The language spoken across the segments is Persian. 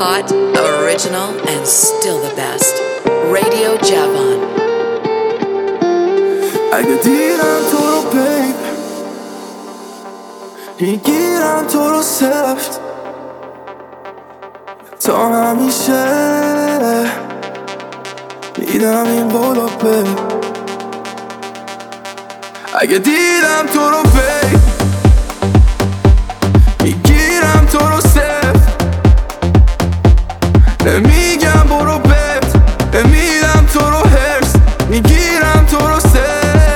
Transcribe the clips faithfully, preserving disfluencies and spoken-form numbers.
hot, original, and still the best. Radio Javan. اگه دیدم تو رو بیب میگیرم تو رو سفت تا همیشه میدم این بالا بیب اگه دیدم تو رو بیب میگیرم تو رو سفت نمیگم برو بفت نمیدم تو رو هرس میگیرم تو رو سفت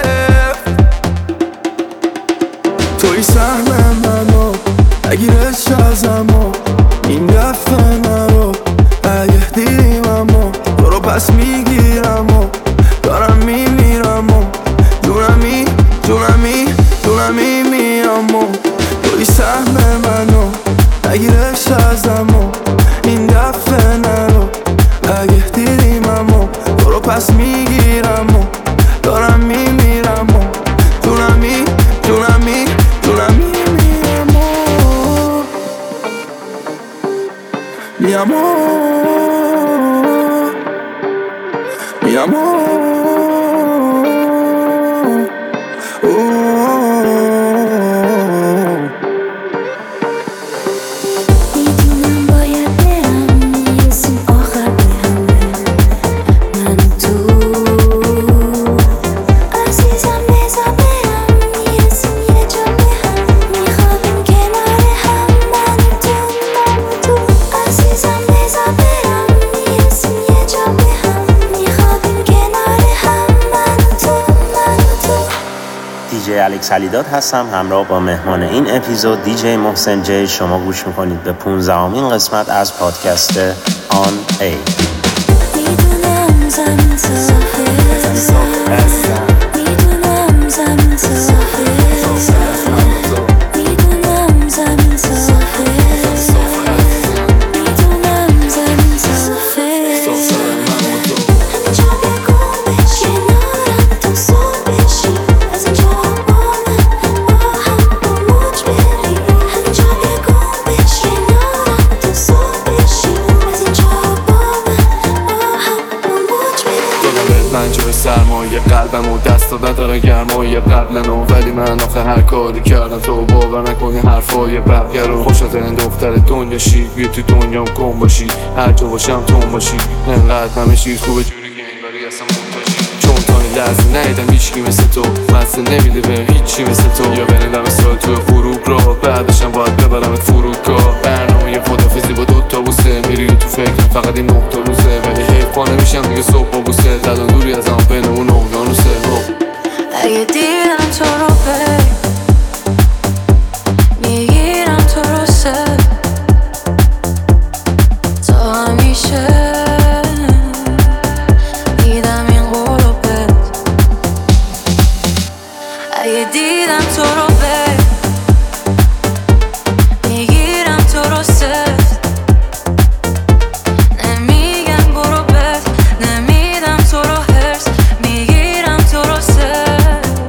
توی سهم منو نگیرش ازم این دفعه نرو اگه دیدیم اما تو رو پس میگیرم و دارم میمیرم و جونمی جونمی جونمی میام و توی سهم منو نگیرش ازم این دفعه نرو اگه دیدیم اما تو رو پس میگیرم و دارم میمیرم و جونمی جونمی جونمی میرم و میام و میام و دیجی الکس علیداد هستم همراه با مهمان این اپیزود دیجی محسن جی. شما گوش میکنید به پانزدهمین قسمت از پادکست آن ای. میدونم زمین صافه میدونم زمین صافه میدونم زمین صافه میدونم زمین صافه همینجا بگو کنارم تو صبح بشی از اینجا با من با هم با موج بری همینجا بگو کنارم تو صبح بشی از اینجا با من با هم با موج بری دادم پنجره سرمایه قلبم و دست داده داره گرمایه قبلنو ولی من آخه هر کاری کردم تو باور نکنی حرفای بقیه رو خوشت این دختر دنیا شی بیا تو دنیام کن باشی هر جا باشم تون باشی انقدر همه چیز خوبه جوری که انگاری اصلا منتاشی چون تا این لحظه نیدم هیچکی مثل تو مزه نمیده به هیچی مثل تو یا بنیدم اسرائیل توی غروب را بعدشم باید ببرمت فرودگاه برنامه یه خدافیزی با دوتا بوسه میری تو فکرم فقط این نقطه روزه ولی حیفا نمیشم دیگه صبح با بوسه دلان دوری از هم بین اون اقیانوسه اگه دیدم تو رو بی میگیرم تو رو سر تا همیشه میدم این قلوبت اگه دیدم تو رو بی میگیرم تو رو سر نمیگم برو بف نمیدم تو رو هرس میگیرم تو رو سر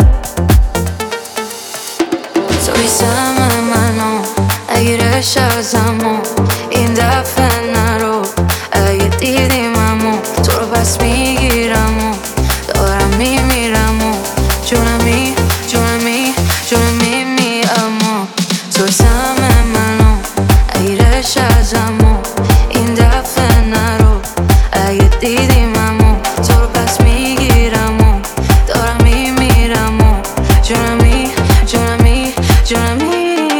توی سهم منو اگرش ازمو این دفعه نرو اگه دیدیم امو تو رو پس میگیرم و دارم میمیرم و جونمی جونمی جونمی میامو توی سهم منو اگرش ازمو این دفعه نرو اگه دیدیم امو تو رو پس میگیرم و دارم میمیرم و جونمی جونمی جونمی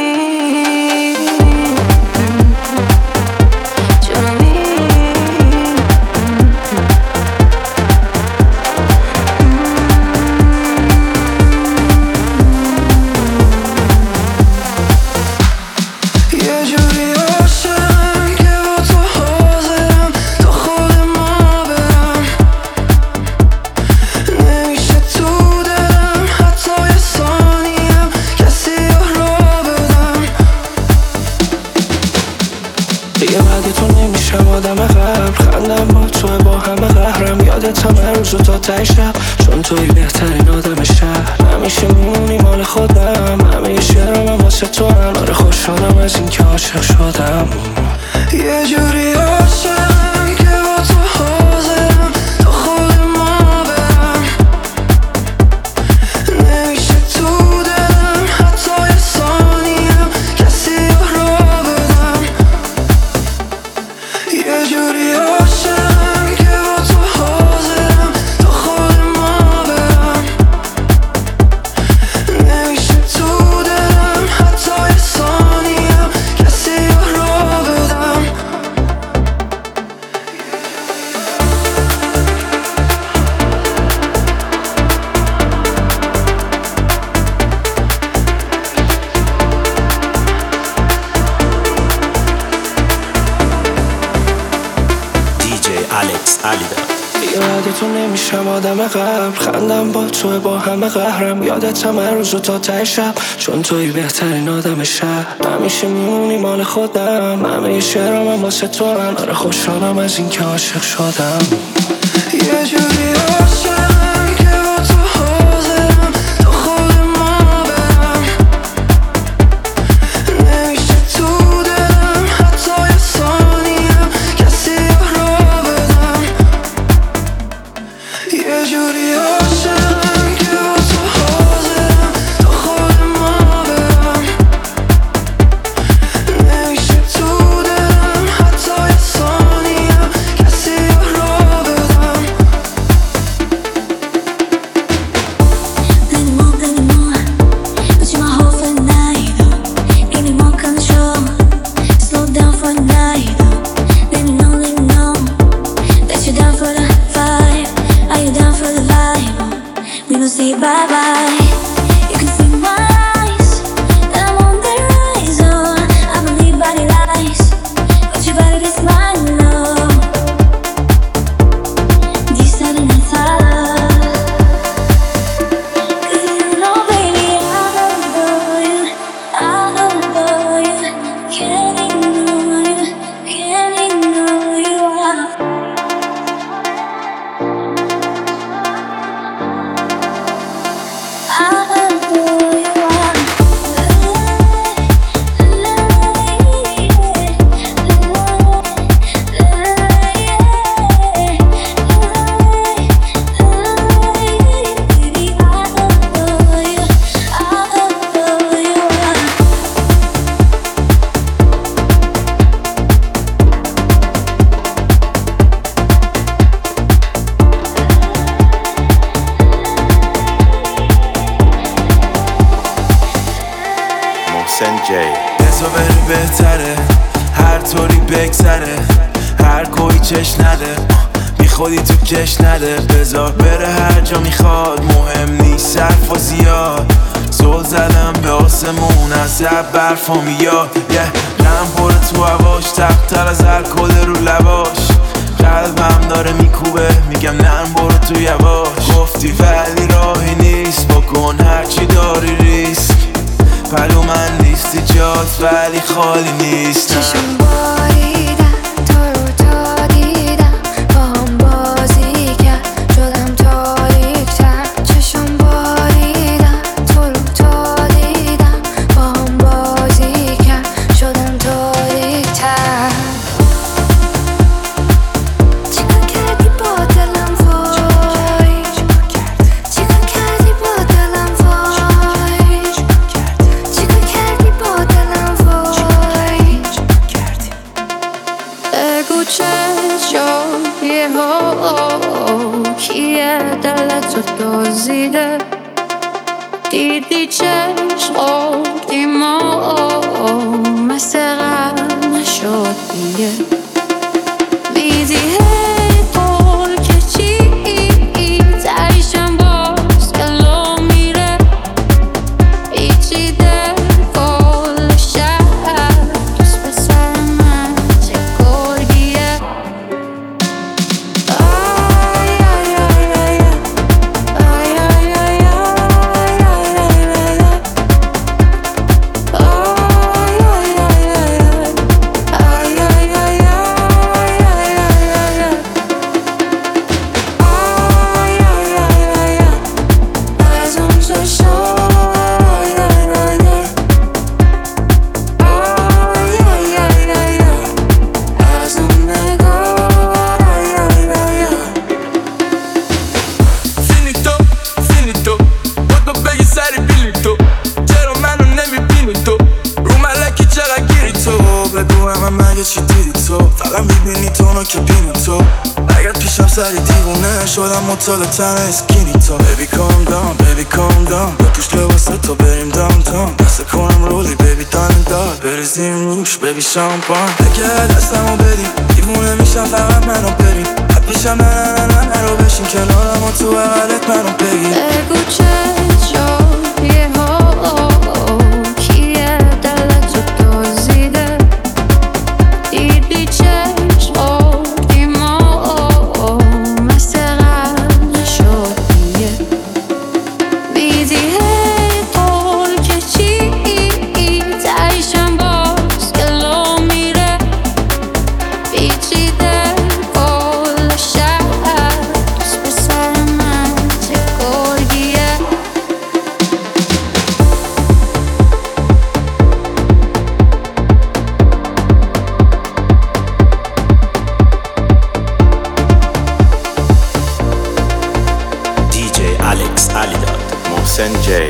روزو تا ته شب چون توی بهترین آدم شهر همیشه میمونی مال خودم همه شعرم هم واسه تو هم آره خوشحالم از این که عاشق شدم یه جوری عاشقم که با تو حاضرم تا خود ما برم، نمیشه تو دلم حتی یه ثانیم کسی رو بدم. یه جوری عاشقم که با تو حاضرم تا خود ما برم، نمیشه تو دلم حتی یه ثانیم کسی رو بدم. الکس علیدار. یادتون نمیشم آدم قبل، خندم با تو با همه قهرم، یادتم هر روز و تا ته شب، چون توی بهترین آدم شهر. همیشه میمونی مال خودم، همه شعرام واسه تو هم. آره خوشحالم از این که عاشق شدم. یه جوری عاشقم که با تو حاضرم تا خود ما برم، نمیشه تو دلم حتی یه ثانیم کسی رو بدم. یه جوری عاشقم که با تو حاضرم تا خود ما برم، نمیشه تو دلم حتی یه ثانیم کسی رو بدم. Plenty more, plenty more, but you're my whole for the night. Give me more control, slow down for the night. Let me know, let me know that you're down for the vibe. Are you down for the vibe? We gon' say bye bye. You can see my eyes that I'm on the rise. Oh, I believe body lies, but your body is mine, love. Decide and inside. Cause you know, baby, I adore you, I adore you. Can't ignore you, can't ignore you. I adore you. Baby, I adore you, I adore you. محسن جی. بذار بری بهتره، هر طوری بگذره، هر کوی چش نده، بی خودی تو کش نده. بذار بره هر جا میخواد، مهم نیست صرف و زیاد. زل زدم به آسمون از زب برفا میاد. یه غم پره تو هواش، تقتر از الکل رو لباش. قلبم داره میکوبه، میگم نرم برو تو یواش. گفتی ولی راهی نیست، بکن هرچی داری ریسک. پلو من نیستی جات ولی خالی نیستم. چشم باریدم تو رو تا دیدم، با هم بازی کرد شدم تاریک‌تر. چشم باریدم تو رو تا دیدم، با هم بازی کرد شدم تاریک‌تر. چیکار کردی با دلم وای، چیکار کردی با دلم وای، چیکار کردی با دلم وای. بگو چه شد یه ها، کیه دلتو دزدیده؟ دیدی چشم دیما مثل قبل نشد دیگه. دیدی هی پر که چی تریشم باز کلو میره، پیچیده کل شهر دوست پسر من چه گرگیه. آی آی آی آی آی آی آی آی آی آی آی آی آی آی آی آی آی آی آی. دارم میبینی تو اونو که بینی تو اگر پیشم سری دیوونه شدم مطال تنه اسکینی تو Baby calm down, baby calm down بپوش لباس تو بریم دام تام دست کنم رولی baby دانه دار بریزیم روش baby شامپان اگه دستمو بدیم دیوونه میشم فقط منو بریم حد پیشم نه نه نه نه نرو بشین کنارم و تو بغلت منو بگیر بگو چه جایه ها کیه دلتو دزدیده دیدی چشم آدیما مثل قبل نشد دیگه میدی هی قول که چی تایشم باز گلو میره پیچیده کل شهر دوست پسر من چه گرگیه دی جی الکس علیداد محسن جی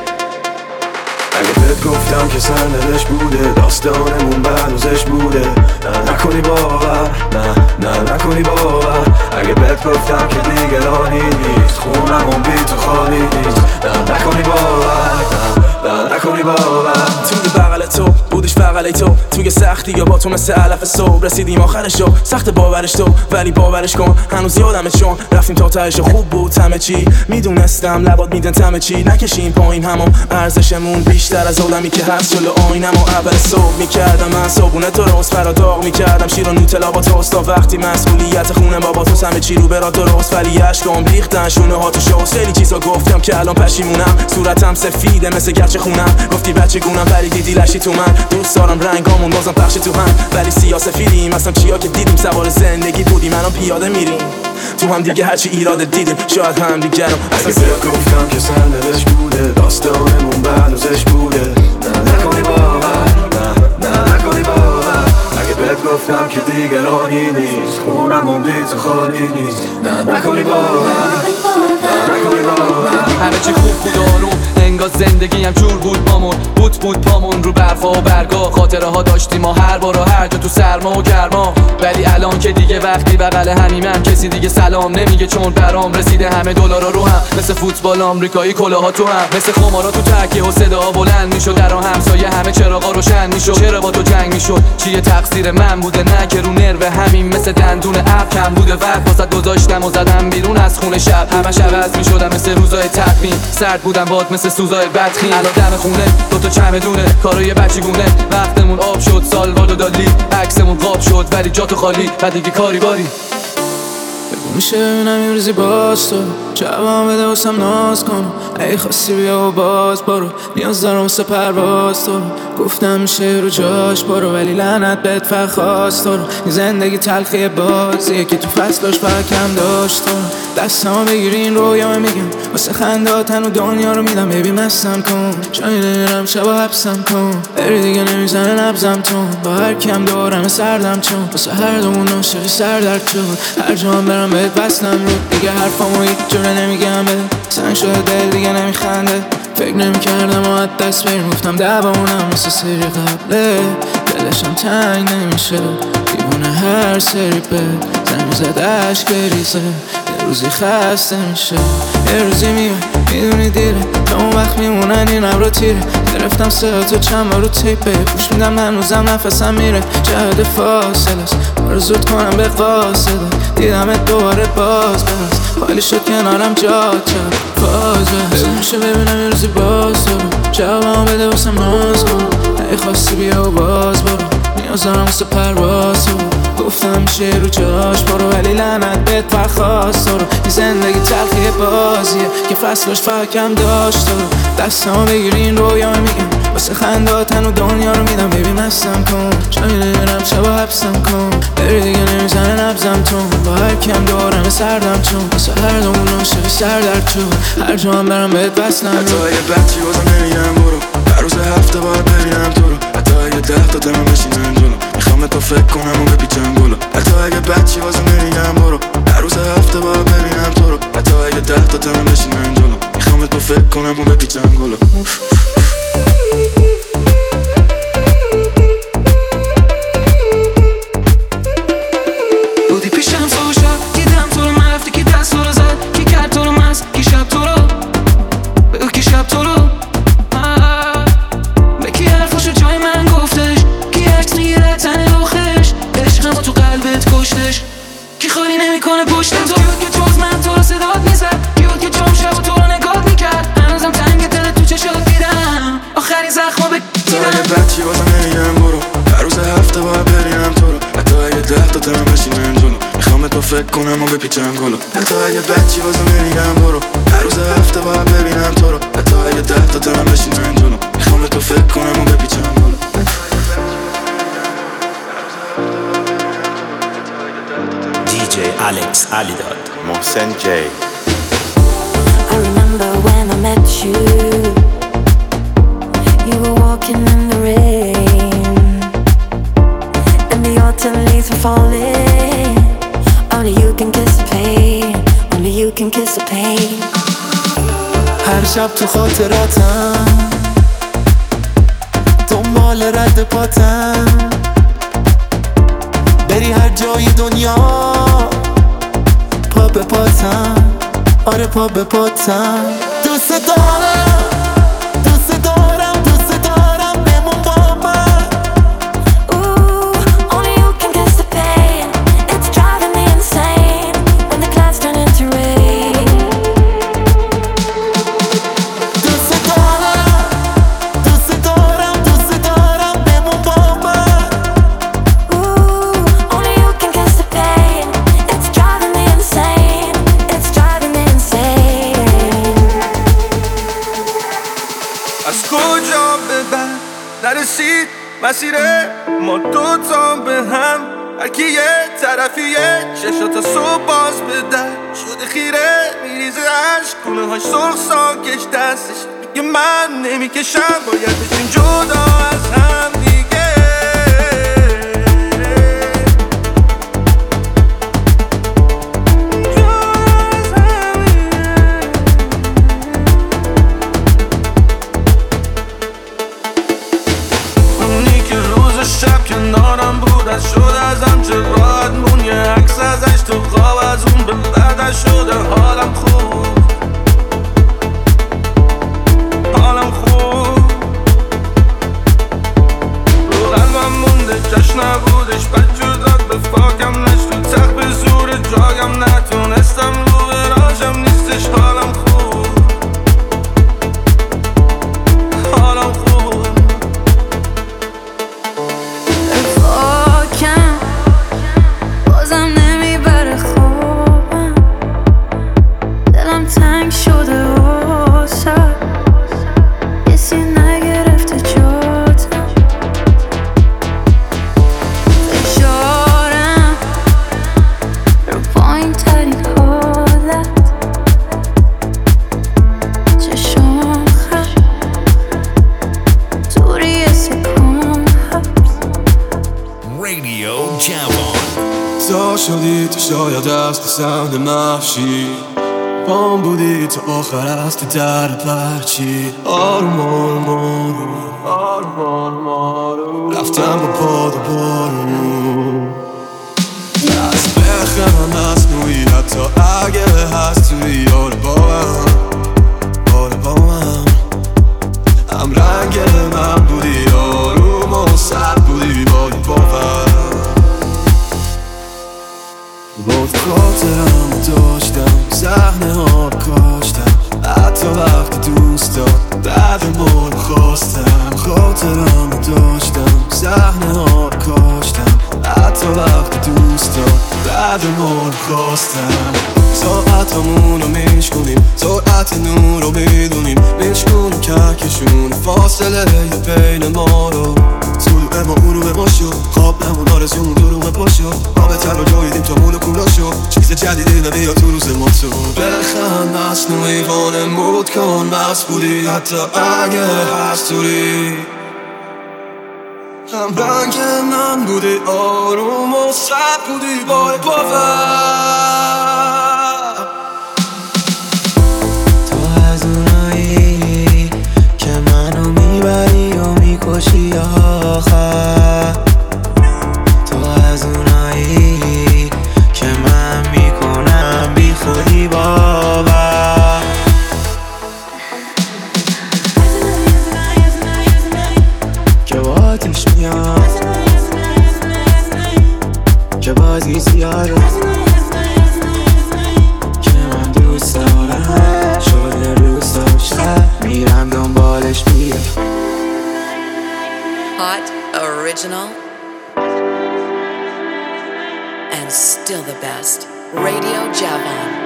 اگه بهت گفتم که سندش بوده داستانمون بهنوزش بوده نه نکنی باور نه نه نکنی باور اگه بهت گفتم که دیگه رانی نیست خونمون بی تو خالی نیست نه نکنی باور نه نه نکنی باور توی بغل تو بودش بغل تو توی سختی یا با تو مثل علف صبح رسیدیم آخرش رو سخت باورش تو ولی باورش کن هنوز یادمه چون رفتیم تا تهش خوب بود همه چی میدونستم لبات میدن تمه چی نکشیم پایین همون ارزشمون بیشتر از آدمی که هست جلو آینم و اول صبح میکردم من صبونه تو روز فرا داغ میکردم شیر و نوتلا با توست تا وقتی مسئولیت خونه بابا تو همه چی رو برا درست ولی اشکام ریختن شونه ها تو شو خیلی چیزا گفتم که الان پشیمونم صورتم سفیده مثل گچ خونم گفتی بچه گونم ولی دیدی لشی تو من دوست دارم رنگامون بازم پخش تو هم ولی سیاسفیدیم اصلا چیا که دیدیم سوار زندگی بودیم الان پیاده میریم تو هم دیگه هرچی ایراد دیدیم شاید هم دیگه رو اگه بهت گفتم که سندش بوده داستانمون بهنوزش بوده نه نکنی باور نه نه نکنی باور اگه بهت گفتم که دیگه رانی نیست خونمون بی تو خالی نیست نه نکنی باور نه نکنی باور همه چی خوب بود آروم انگار زندگی هم جور بود بامون بود بود پامون رو برفا و برگا خاطره ها داشتیم ما هر بار و هر جا تو سرما و گرما ولی الان که دیگه وقتی بغل همیمم کسی دیگه سلام نمیگه چون برام رسیده همه دلارا رو هم مثل فوتبال آمریکایی کلاها تو هم مثل خمارا تو تکیه و صدا بلند میشد در همسایه همه چراغا روشن میشد چرا با تو جنگ میشد چیه تقصیر من بوده نه که رو نرو همین مثل دندون اب کم بوده وقت واسه گذاشتم و زدم بیرون از خونه شب همش عوض میشدم مثل روزای تقویم سرد بودم باد مثل سوزای بدخیم الان دم خونه دو تا چمدونه کارای بچگونه وقتمون آب شد سالواد و دالی عکسمون قاب شد ولی جا تو خالی و دیگه کاری باری میشه ببینم یه روزی باز تو جواب بده واسم ناز کن ای خواستی بیا و باز برو نیاز دارم واسه پرواز تو گفتم میشه رو جاش برو ولی لعنت بهت فقط خواست تو زندگی تلخی بازیه که تو فصلاش فقط کم داشت تو دستمو بگیری این رویامه میگم واسه خنداتن و دنیا رو میدم بیبی مستم کن جایی نمیرم شبا حبسم کن بری دیگه نمیزنه نبزم تون با هر کم دارم سردم چون واسه هر دومون عاشقی سردرد شد هر جا هم برم بهت بستم رو دیگه حرفامو هیچ جوره نمیگم به سنگ شده دل دیگه نمیخنده فکر نمیکردم و از دست بریم گفتم دبامونم مثل سری قبله دلشم تنگ نمیشه دیوونه هر سری به زنگ زد عشق بریزه یه روزی خسته میشه یه روزی میاد میدونی دیره تا اون وقت میمونن این ابرو تیره گرفتم صدا تو چند بار رو تیپه پوش میدم هنوزم نفسم میره جهد فاصله است بارو زود کنم به قاصده دیدمت دوباره باز بس خالی شد کنارم جا چند باز بس میشه ببینم یه روزی باز برو جوابم بده واسم ناز کن ای خواستی بیا و باز برو نیاز دارم واسه پرواز برو گفتم میشه رو جاش برو ولی لعنت بهت پرخواست رو این زندگی تلخی بازیه که فصلش فقط کم داشت رو دستمو بگیری این رویامه میگم واسه خنداتن و دنیا رو میدم بیبی مستم کن جایی نمیرم شبا حبسم کن بری دیگه نمیزنه نبزم تون با هر کم دارم سردم چون واسه هر دومون عاشقی سردرد چون هر جا هم برم بهت بسنم حتی اگه بچی بازم نمیگم برو هر روز هفته باید ببینم تو رو حتی اگه ده تا دمم بشینم جلو میخوام تو فکر کنم و بپیچم گلو حتی اگه بچی بازم نمیگم برو هر روز هفته باید ببینم تو رو حتی اگه ده تا دمم بشینم جلو میخوام تو فکر کنم و بپیچم گلو فکر کنم و بپیچم گلو. حتی اگه بچی بازم نمیگم برو، هر روز هفته باید ببینم تو رو. حتی اگه ده تا تنم بشینم جلو، میخوام به تو فکر کنم و بپیچم گلو. دی جی Alex Alidad, Mohsen Jay. I remember when I met you. You were walking in the rain, and the autumn leaves were falling. Only you can kiss the pain. Only you can kiss the pain. هر شب تو خاطراتم، دنبال رد پاتم، بری هر جای دنیا پا به پاتم. آره پا به پاتم. دوست دارم دوست دارم دوست دارم بمون با من. Ooh, only you can kiss the pain. It's driving me insane when the clouds turn into rain. دوست دارم دوست دارم دوست دارم بمون با من. Ooh, only you can kiss the pain. It's driving me insane. It's driving me insane. از کجا به بعد نرسید مسیر ما دوتام به هم، هرکی یه طرفیه چشا تا صبح باز به در شده خیره میریزه عشق، گونه های سرخ ساکش دستش میگه من نمیکشم، باید بشیم جدا از هم دیگه. اونی که روز شب کنارم بود از شد ازم چه راحت مون، یه عکس ازش تو خواب از اون به بعدش شده حالم خوب، حالم خوب. رو قلبم مونده جشن نبودش، بد جداد به فاکم نشت تو تخت به زور جاگم نتونستم رو براشم نیستش، حالم خوب، حالم خوب. فاکم بازم نمیبره خوابم، دلم تنگ شده واسه کسی نگرفته جاتم. فشارم رو پایین ترین حالت، چشم خر توری سکون هست. Radio Javon. تا شدی تو شاید از پسند محشی، پام بودی تو آخر از تو در پرچی. آروم آروم آروم آروم آروم آروم رفتم با پاد و بارون. از بخرم مصنوعی حتی اگه هست توی آره با هم، آره با هم. هم رنگ من بودی آروم و سر بودی بایی باور. بود خاطرم داشتم صحنه ها رو کاشتم، حتی وقتی دوست داد بعد ما رو خواستم. خاطرم داشتم صحنه ها رو کاشتم، حتی وقتی دوست داد بعد ما رو خواستم. ساعتمون رو میشکنیم، سرعت نور رو میدونیم، میشکنیم کهکشون فاصله بین ما رو. طلوع ما غروب ما شد، خواب نمون آرزومون دروغ پا شد، آب تر رو جاییدیم تا مولکولا شد، چیز جدیدی نمیاد تو روز ما تو. بخند مصنوعی وانمود کن بس بودی حتی اگه هست توری. هم رنگ من بودی آروم و سر بودی بای باور. تو از اونایی که منو میبری و میکشی آخر، تو از اونایی که من میکنم بی خودی باور. که با آتیش میام، که بازی سیاره، که من دوست دارم شده روز و شب میرم دنبالش بیه. Hot, original, and still the best. Radio Javon.